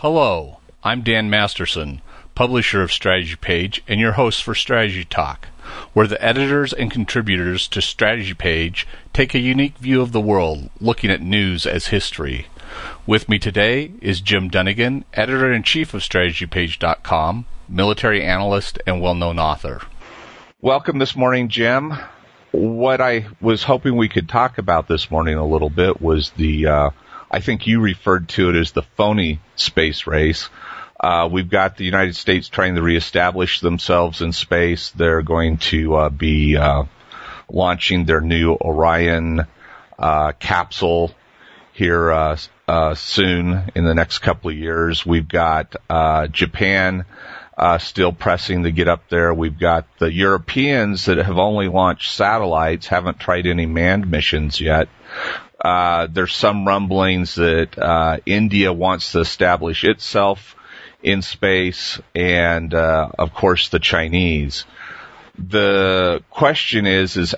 Hello, I'm Dan Masterson, publisher of Strategy Page and your host for Strategy Talk, where the editors and contributors to Strategy Page take a unique view of the world, looking at news as history. With me today is Jim Dunnigan, editor-in-chief of StrategyPage.com, military analyst and well-known author. Welcome this morning, Jim. What I was hoping we could talk about this morning a little bit was I think you referred to it as the phony space race. We've got the United States trying to reestablish themselves in space. They're going to be launching their new Orion capsule here soon in the next couple of years. We've got Japan still pressing to get up there. We've got the Europeans that have only launched satellites, haven't tried any manned missions yet. There's some rumblings that India wants to establish itself in space, and of course the Chinese. The question is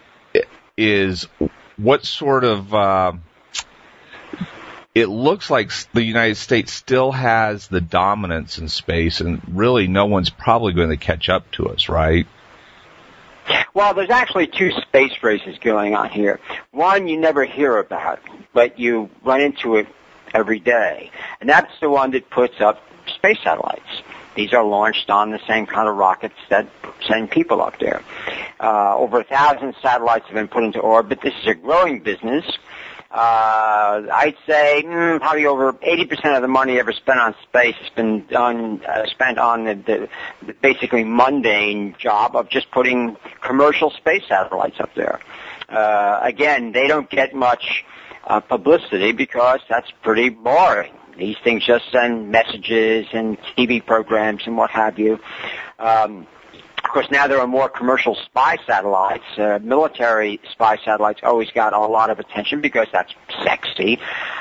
what sort of it looks like the United States still has the dominance in space, and really no one's probably going to catch up to us, right? Well, there's actually two space races going on here. One you never hear about, but you run into it every day, and that's the one that puts up space satellites. These are launched on the same kind of rockets that send people up there. Over 1,000 satellites have been put into orbit. This is a growing business. I'd say probably over 80% of the money ever spent on space has been spent on the basically mundane job of just putting commercial space satellites up there. Again, they don't get much publicity because that's pretty boring. These things just send messages and TV programs and what have you. Of course, now there are more commercial spy satellites. Military spy satellites always got a lot of attention because that's sexy.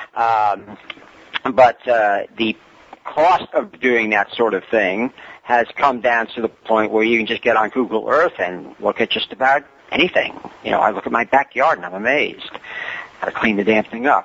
But the cost of doing that sort of thing has come down to the point where you can just get on Google Earth and look at just about anything. You know, I look at my backyard and I'm amazed how to clean the damn thing up.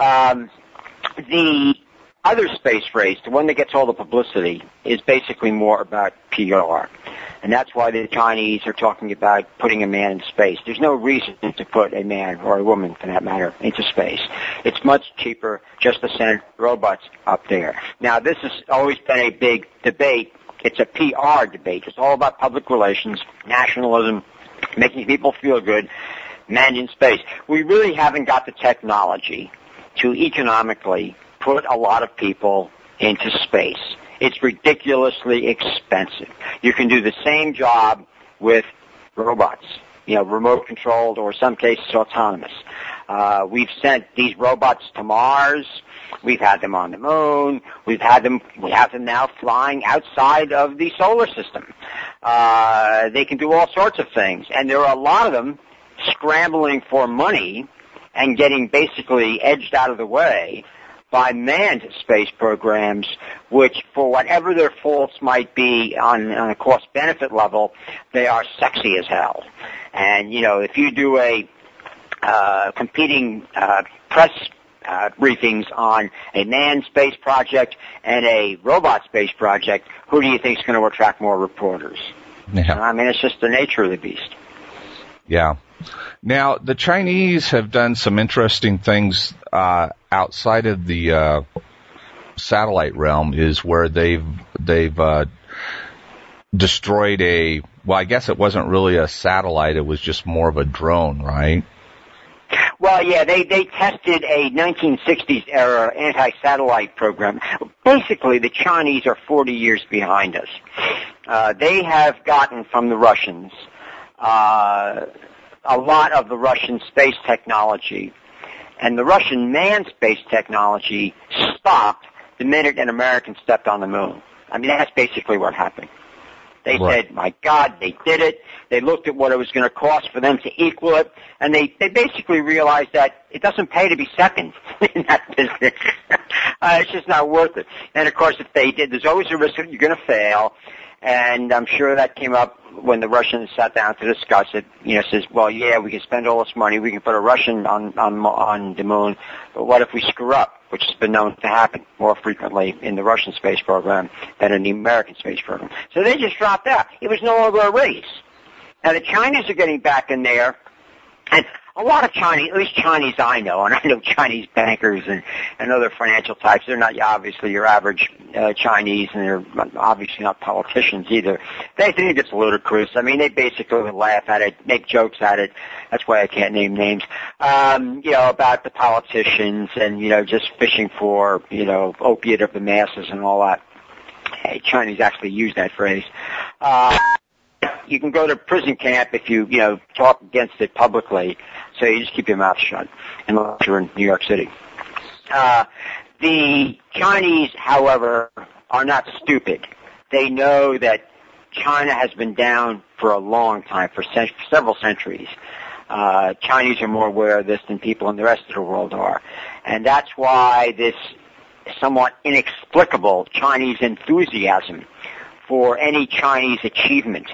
The other space race, the one that gets all the publicity, is basically more about PR. And that's why the Chinese are talking about putting a man in space. There's no reason to put a man, or a woman for that matter, into space. It's much cheaper just to send robots up there. Now, this has always been a big debate. It's a PR debate. It's all about public relations, nationalism, making people feel good, man in space. We really haven't got the technology to economically put a lot of people into space. It's ridiculously expensive. You can do the same job with robots, remote controlled or in some cases autonomous. We've sent these robots to Mars. We've had them on the moon. We have them now flying outside of the solar system. They can do all sorts of things. And there are a lot of them scrambling for money and getting basically edged out of the way by manned space programs, which, for whatever their faults might be on a cost-benefit level, they are sexy as hell. And, if you do a competing press briefings on a manned space project and a robot space project, who do you think is going to attract more reporters? Yeah. I mean, it's just the nature of the beast. Yeah. Now, the Chinese have done some interesting things outside of the satellite realm, is where they've destroyed I guess it wasn't really a satellite, it was just more of a drone, right? Well, yeah, they tested a 1960s era anti-satellite program. Basically, the Chinese are 40 years behind us. They have gotten from the Russians a lot of the Russian space technology, and the Russian manned space technology stopped the minute an American stepped on the moon. I mean, that's basically what happened. They said, my God, they did it. They looked at what it was going to cost for them to equal it, and they basically realized that it doesn't pay to be second in that business. It's just not worth it. And, of course, if they did, there's always a risk that you're going to fail, and I'm sure that came up when the Russians sat down to discuss it. Says, well, yeah, we can spend all this money, we can put a Russian on the moon, but what if we screw up? which has been known to happen more frequently in the Russian space program than in the American space program. So they just dropped out. It was no longer a race. Now the Chinese are getting back in there, and a lot of Chinese, at least Chinese I know, and I know Chinese bankers and other financial types, they're not obviously your average Chinese, and they're obviously not politicians either. They think it's ludicrous. I mean, they basically laugh at it, make jokes at it. That's why I can't name names, about the politicians and, just fishing for, opiate of the masses and all that. Chinese actually use that phrase. You can go to prison camp if you, talk against it publicly. So you just keep your mouth shut unless you're in New York City. The Chinese, however, are not stupid. They know that China has been down for a long time, for several centuries. Chinese are more aware of this than people in the rest of the world are. And that's why this somewhat inexplicable Chinese enthusiasm for any Chinese achievement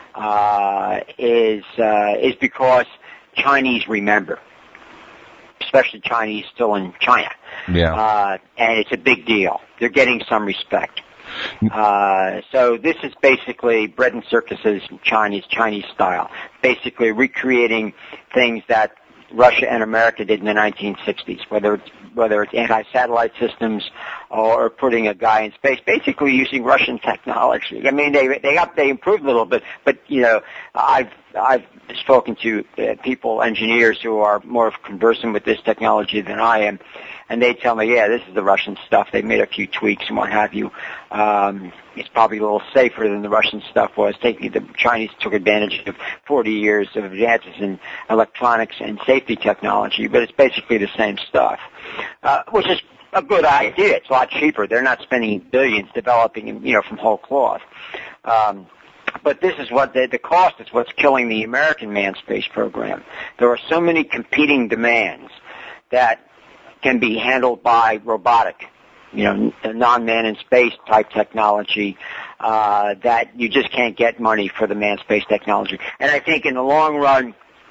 is because Chinese remember, especially Chinese still in China. Yeah. And it's a big deal. They're getting some respect. So this is basically bread and circuses Chinese style, basically recreating things that Russia and America did in the 1960s, whether it's anti-satellite systems or putting a guy in space, basically using Russian technology. I mean, they improved a little bit, but I've spoken to people, engineers who are more conversant with this technology than I am, and they tell me, yeah, this is the Russian stuff. They made a few tweaks and what have you. It's probably a little safer than the Russian stuff was. The Chinese took advantage of 40 years of advances in electronics and safety technology, but it's basically the same stuff, which is a good idea. It's a lot cheaper. They're not spending billions developing, from whole cloth. But this is what the cost is what's killing the American manned space program. There are so many competing demands that can be handled by robotic, non-man in space type technology, that you just can't get money for the manned space technology. And I think in the long run,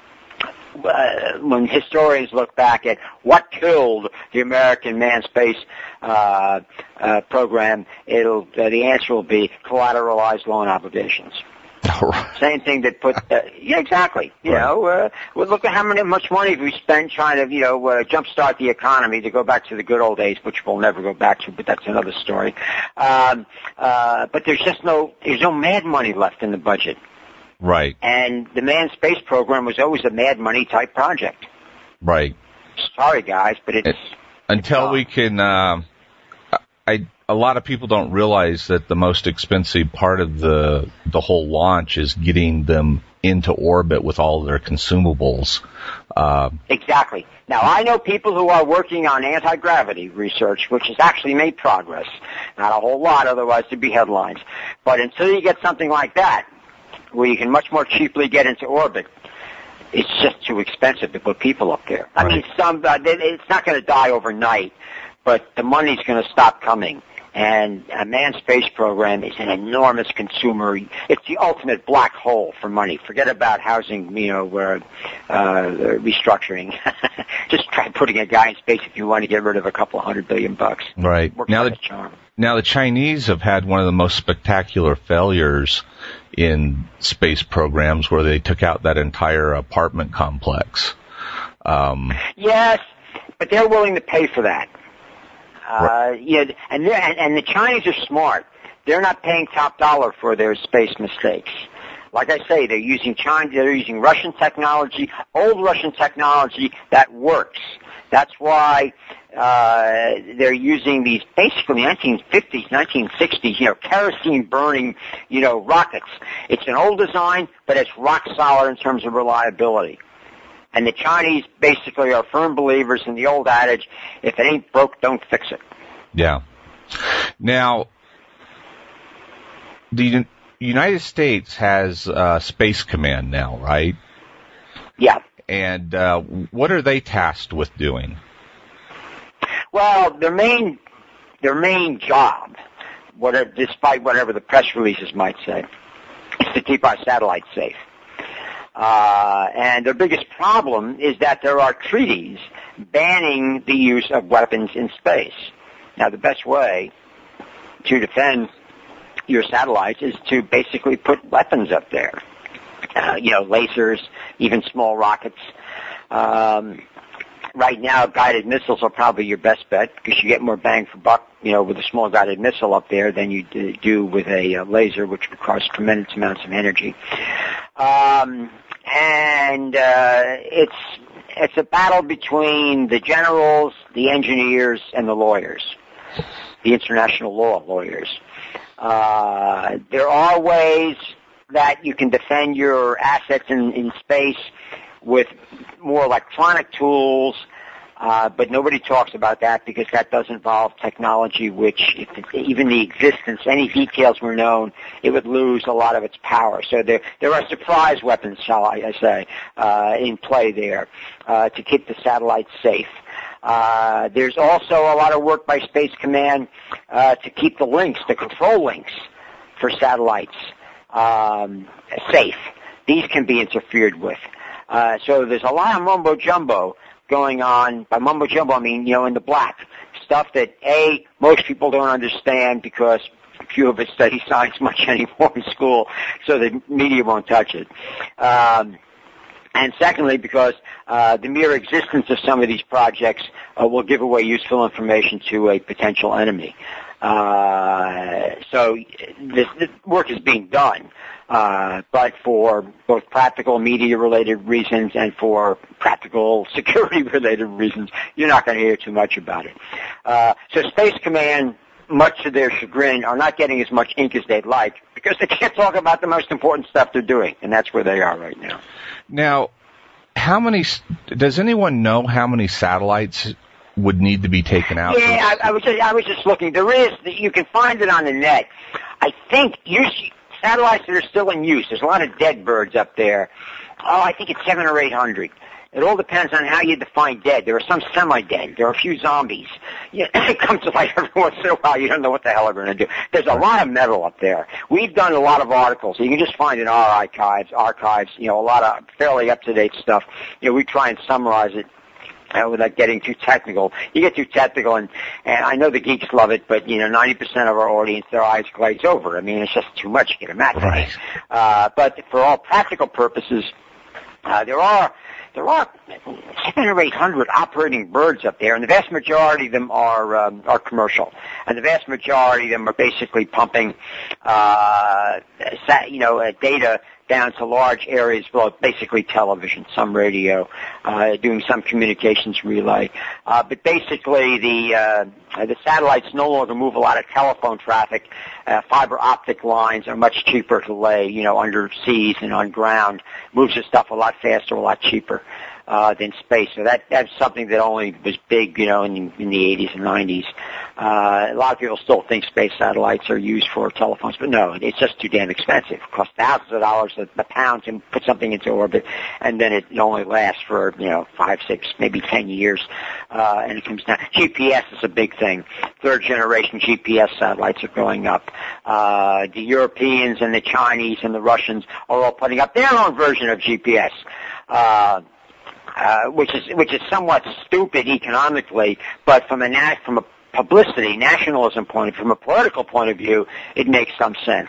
when historians look back at what killed the American manned space program, the answer will be collateralized loan obligations. Same thing that put, yeah, exactly. Look at how much money we spent trying to, jumpstart the economy, to go back to the good old days, which we'll never go back to, but that's another story. But there's no mad money left in the budget. Right. And the manned space program was always a mad money type project. Right. Sorry, guys, but it's until we can. A lot of people don't realize that the most expensive part of the whole launch is getting them into orbit with all of their consumables. Exactly. Now, I know people who are working on anti-gravity research, which has actually made progress. Not a whole lot, otherwise there'd be headlines. But until you get something like that, where you can much more cheaply get into orbit, it's just too expensive to put people up there. I mean, it's not going to die overnight, but the money's going to stop coming. And a manned space program is an enormous consumer. It's the ultimate black hole for money. Forget about housing, restructuring. Just try putting a guy in space if you want to get rid of a couple $100 billion. Right. Now the Chinese have had one of the most spectacular failures in space programs, where they took out that entire apartment complex. Yes, but they're willing to pay for that. And the Chinese are smart. They're not paying top dollar for their space mistakes. Like I say, they're using Russian technology, old Russian technology that works. That's why they're using these basically 1950s, 1960s, kerosene burning, rockets. It's an old design, but it's rock solid in terms of reliability. And the Chinese basically are firm believers in the old adage, if it ain't broke, don't fix it. Yeah. Now, the United States has Space Command now, right? Yeah. And what are they tasked with doing? Well, their main job, despite whatever the press releases might say, is to keep our satellites safe. And their biggest problem is that there are treaties banning the use of weapons in space. Now, the best way to defend your satellites is to basically put weapons up there. Lasers, even small rockets. Right now, guided missiles are probably your best bet because you get more bang for buck, with a small guided missile up there than you do with a laser, which requires tremendous amounts of energy. It's a battle between the generals, the engineers, and the lawyers, the international law lawyers. There are ways that you can defend your assets in space with more electronic tools, but nobody talks about that because that does involve technology which, if even the existence, any details were known, it would lose a lot of its power. So there are surprise weapons, shall I say, in play there to keep the satellites safe. There's also a lot of work by Space Command to keep the links, the control links for satellites safe. These can be interfered with. So there's a lot of mumbo-jumbo going on. By mumbo-jumbo, I mean, in the black. Stuff that, A, most people don't understand because few of us study science much anymore in school, so the media won't touch it. And secondly, because the mere existence of some of these projects will give away useful information to a potential enemy. So this work is being done, but for both practical media-related reasons and for practical security-related reasons, you're not going to hear too much about it. So Space Command, much to their chagrin, are not getting as much ink as they'd like because they can't talk about the most important stuff they're doing, and that's where they are right now. Now, does anyone know how many satellites would need to be taken out? Yeah, I was just looking. You can find it on the net. I think satellites that are still in use, there's a lot of dead birds up there. I think it's 700 or 800. It all depends on how you define dead. There are some semi-dead. There are a few zombies. It comes to light every once in a while. You don't know what the hell they're going to do. There's a lot of metal up there. We've done a lot of articles. You can just find in our archives, a lot of fairly up-to-date stuff. We try and summarize it without getting too technical. You get too technical, and I know the geeks love it, but 90% of our audience, their eyes glaze over. I mean, it's just too much. You can imagine. Right. But for all practical purposes, there are 700 or 800 operating birds up there, and the vast majority of them are commercial, and the vast majority of them are basically pumping, data down to large areas, well, basically television, some radio, doing some communications relay. But basically, the satellites no longer move a lot of telephone traffic. Fiber optic lines are much cheaper to lay, under seas and on ground. Moves the stuff a lot faster, a lot cheaper than space. So that's something that only was big, in the 80s and 90s. A lot of people still think space satellites are used for telephones, but no, it's just too damn expensive. It costs thousands of dollars a pound to put something into orbit, and then it only lasts for, 5, 6, maybe 10 years, and it comes down. GPS is a big thing. Third generation GPS satellites are going up. The Europeans and the Chinese and the Russians are all putting up their own version of GPS. Which is somewhat stupid economically, but from a publicity, nationalism point of view, from a political point of view, it makes some sense.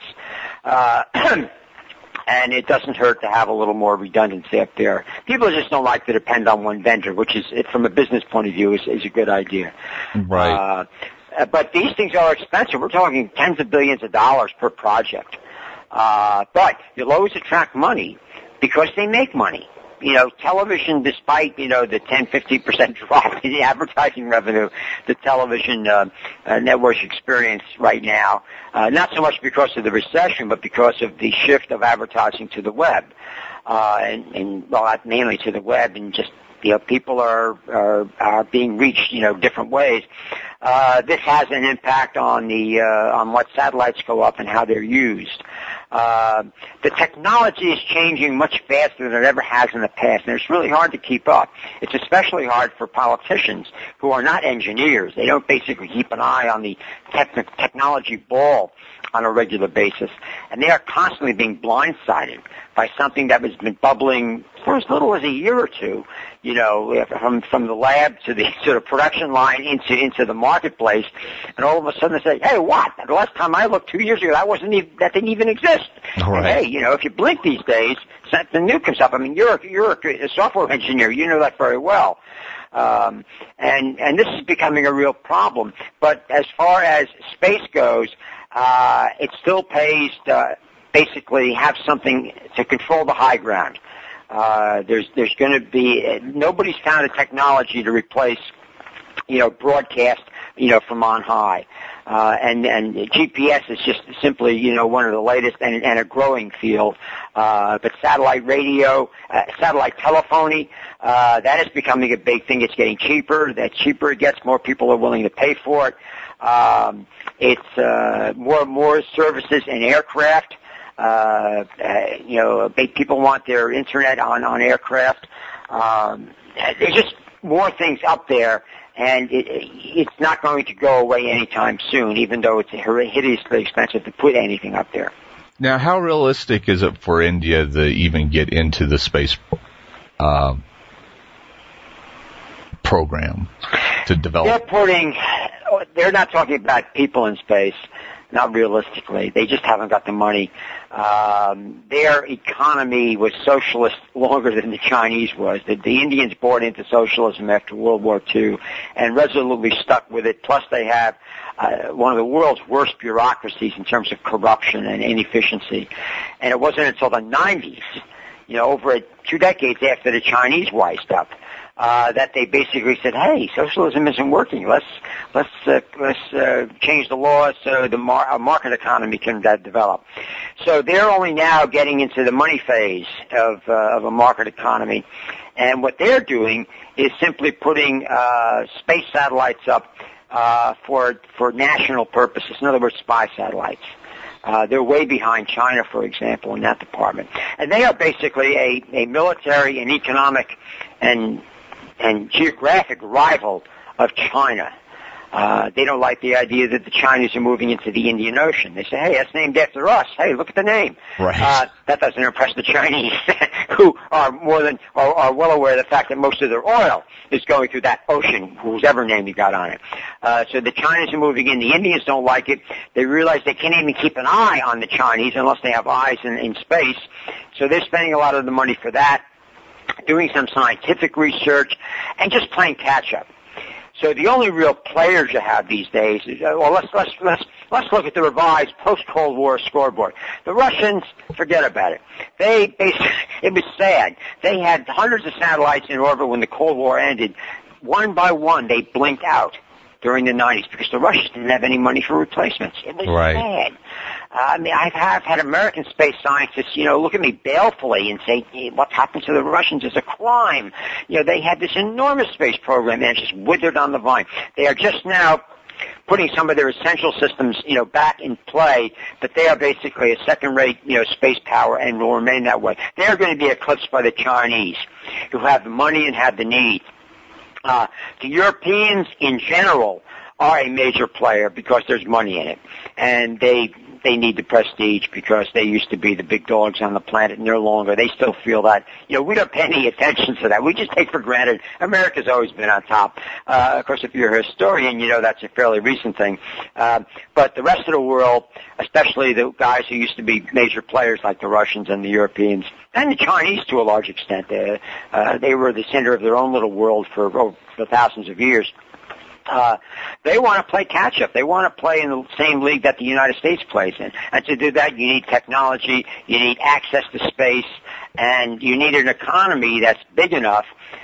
And it doesn't hurt to have a little more redundancy up there. People just don't like to depend on one vendor, which is, from a business point of view, is a good idea. Right. But these things are expensive. We're talking tens of billions of dollars per project. But you'll always attract money because they make money. Television, despite, the 10-15% drop in the advertising revenue the television networks experience right now, not so much because of the recession, but because of the shift of advertising to the web, and mainly to the web, and just, people are being reached, different ways. This has an impact on on what satellites go up and how they're used. The technology is changing much faster than it ever has in the past, and it's really hard to keep up. It's especially hard for politicians who are not engineers. They don't basically keep an eye on the technology ball on a regular basis, and they are constantly being blindsided by something that has been bubbling for as little as a year or two, you know, from the lab to the production line into the marketplace, and all of a sudden they say, hey, what? The last time I looked 2 years ago, that didn't even exist. Right. And, hey, you know, if you blink these days, something new comes up. I mean, you're a software engineer. You know that very well. And this is becoming a real problem. But as far as space goes, it still pays to basically have something to control the high ground. There's going to be nobody's found a technology to replace, you know, broadcast, you know, from on high. And GPS is just simply, you know, one of the latest and a growing field. But satellite radio, satellite telephony, that is becoming a big thing. It's getting cheaper. The cheaper it gets, more people are willing to pay for it. It's more services in aircraft. You know, people want their internet on aircraft. There's just more things up there, and it's not going to go away anytime soon, even though it's hideously expensive to put anything up there. Now, how realistic is it for India to even get into the space program to develop? They're not talking about people in space. Not realistically. They just haven't got the money. Their economy was socialist longer than the Chinese was. The Indians bought into socialism after World War II and resolutely stuck with it. Plus they have one of the world's worst bureaucracies in terms of corruption and inefficiency. And it wasn't until the 90s, you know, over 2 decades after the Chinese wised up, that they basically said, hey, socialism isn't working. Let's change the laws so the market economy can develop. So they're only now getting into the money phase of a market economy. And what they're doing is simply putting space satellites up for national purposes. In other words, spy satellites. They're way behind China, for example, in that department. And they are basically a military and economic and geographic rival of China. They don't like the idea that the Chinese are moving into the Indian Ocean. They say, hey, that's named after us. Hey, look at the name. Right. That doesn't impress the Chinese, who are are well aware of the fact that most of their oil is going through that ocean, whoever name you got on it. So the Chinese are moving in. The Indians don't like it. They realize they can't even keep an eye on the Chinese unless they have eyes in space. So they're spending a lot of the money for that, doing some scientific research, and just playing catch-up. So the only real players you have these days is, well, let's look at the revised post-Cold War scoreboard. The Russians, forget about it. It was sad. They had hundreds of satellites in orbit when the Cold War ended. One by one, they blinked out during the 90s because the Russians didn't have any money for replacements. It was sad. I mean, I have had American space scientists, you know, look at me balefully and say, hey, what happened to the Russians is a crime. You know, they had this enormous space program and it's just withered on the vine. They are just now putting some of their essential systems, you know, back in play, but they are basically a second-rate, you know, space power and will remain that way. They are going to be eclipsed by the Chinese, who have the money and have the need. The Europeans, in general, are a major player because there's money in it, and they need the prestige because they used to be the big dogs on the planet, and they're longer. They still feel that. You know, we don't pay any attention to that. We just take for granted America's always been on top. Of course, if you're a historian, you know that's a fairly recent thing. But the rest of the world, especially the guys who used to be major players like the Russians and the Europeans, and the Chinese to a large extent, they were the center of their own little world for thousands of years. They want to play catch-up. They want to play in the same league that the United States plays in. And to do that, you need technology, you need access to space, and you need an economy that's big enough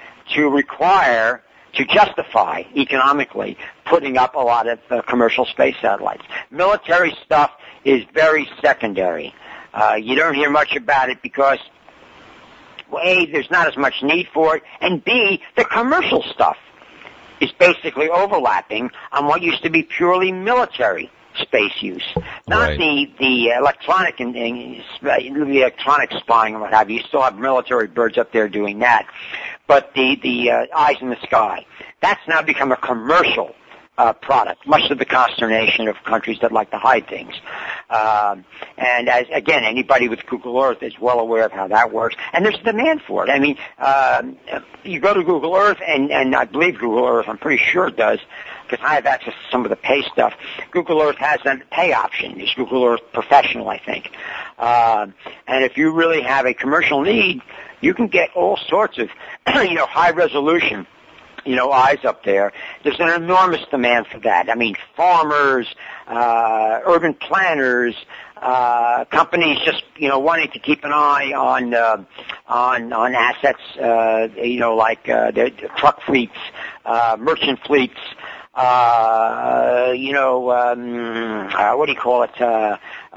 to justify economically putting up a lot of commercial space satellites. Military stuff is very secondary. You don't hear much about it because, well, A, there's not as much need for it, and B, the commercial stuff is basically overlapping on what used to be purely military space use. not Right. the electronic and the electronic spying and what have you. You still have military birds up there doing that, but the eyes in the sky, that's now become a commercial product, much to the consternation of countries that like to hide things. And as again, anybody with Google Earth is well aware of how that works, and there's demand for it. I mean, you go to Google Earth, and I believe Google Earth, I'm pretty sure it does, because I have access to some of the pay stuff. Google Earth has a pay option. It's Google Earth Professional, I think. And if you really have a commercial need, you can get all sorts of, high resolution, eyes up there. There's an enormous demand for that. I mean, farmers, urban planners, companies just, wanting to keep an eye on assets, like the truck fleets, merchant fleets, what do you call it?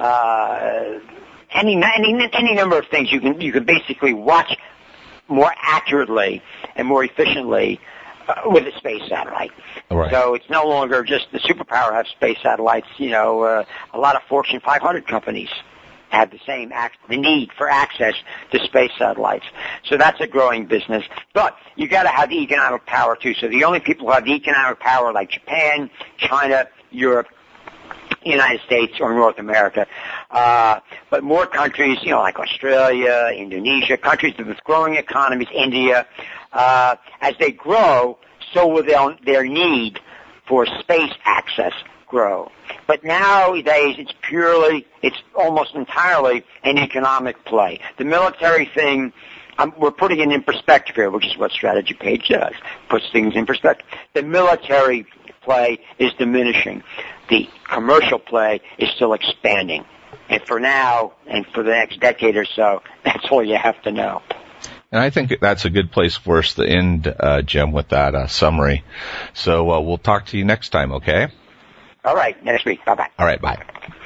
Any number of things you can basically watch more accurately and more efficiently with a space satellite. Right. So it's no longer just the superpower have space satellites. A lot of Fortune 500 companies have the need for access to space satellites. So that's a growing business. But you got to have the economic power too. So the only people who have the economic power, like Japan, China, Europe, United States, or North America. But more countries, like Australia, Indonesia, countries with growing economies, India, as they grow, so will their need for space access grow. But nowadays, it's almost entirely an economic play. The military thing, we're putting it in perspective here, which is what Strategy Page does, puts things in perspective. The military play is diminishing. The commercial play is still expanding. And for now, and for the next decade or so, that's all you have to know. And I think that's a good place for us to end, Jim, with that summary. So we'll talk to you next time, okay? All right, next week. Bye-bye. All right, bye.